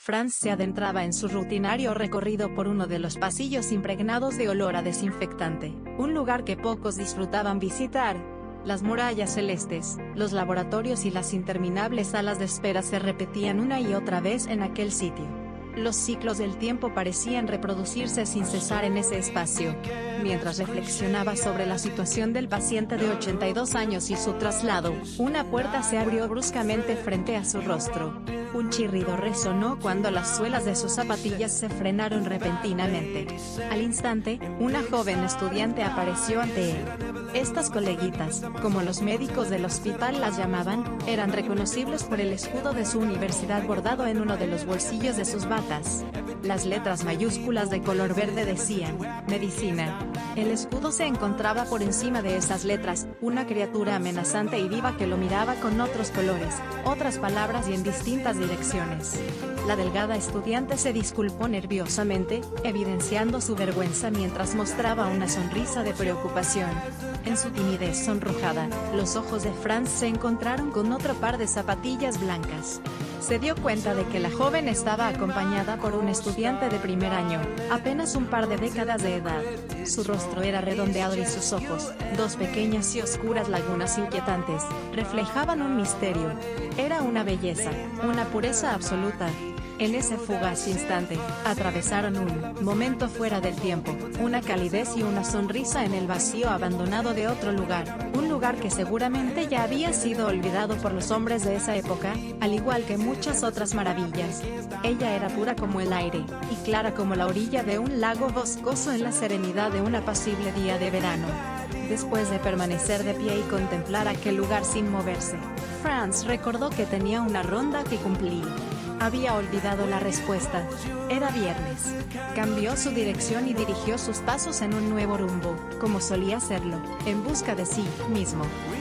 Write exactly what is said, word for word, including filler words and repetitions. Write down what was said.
Franz se adentraba en su rutinario recorrido por uno de los pasillos impregnados de olor a desinfectante, un lugar que pocos disfrutaban visitar. Las murallas celestes, los laboratorios y las interminables salas de espera se repetían una y otra vez en aquel sitio. Los ciclos del tiempo parecían reproducirse sin cesar en ese espacio. Mientras reflexionaba sobre la situación del paciente de ochenta y dos años y su traslado, una puerta se abrió bruscamente frente a su rostro. Un chirrido resonó cuando las suelas de sus zapatillas se frenaron repentinamente. Al instante, una joven estudiante apareció ante él. Estas coleguitas, como los médicos del hospital las llamaban, eran reconocibles por el escudo de su universidad bordado en uno de los bolsillos de sus batas. Las letras mayúsculas de color verde decían, medicina. El escudo se encontraba por encima de esas letras, una criatura amenazante y viva que lo miraba con otros colores, otras palabras y en distintas direcciones. La delgada estudiante se disculpó nerviosamente, evidenciando su vergüenza mientras mostraba una sonrisa de preocupación. En su timidez sonrojada, los ojos de Franz se encontraron con otro par de zapatillas blancas. Se dio cuenta de que la joven estaba acompañada por un estudiante de primer año, apenas un par de décadas de edad. Su rostro era redondeado y sus ojos, dos pequeñas y oscuras lagunas inquietantes, reflejaban un misterio. Era una belleza, una pureza absoluta. En ese fugaz instante, atravesaron un momento fuera del tiempo, una calidez y una sonrisa en el vacío abandonado de otro lugar, un lugar que seguramente ya había sido olvidado por los hombres de esa época, al igual que muchas otras maravillas. Ella era pura como el aire, y clara como la orilla de un lago boscoso en la serenidad de un apacible día de verano. Después de permanecer de pie y contemplar aquel lugar sin moverse, Franz recordó que tenía una ronda que cumplir. Había olvidado la respuesta. Era viernes. Cambió su dirección y dirigió sus pasos en un nuevo rumbo, como solía hacerlo, en busca de sí mismo.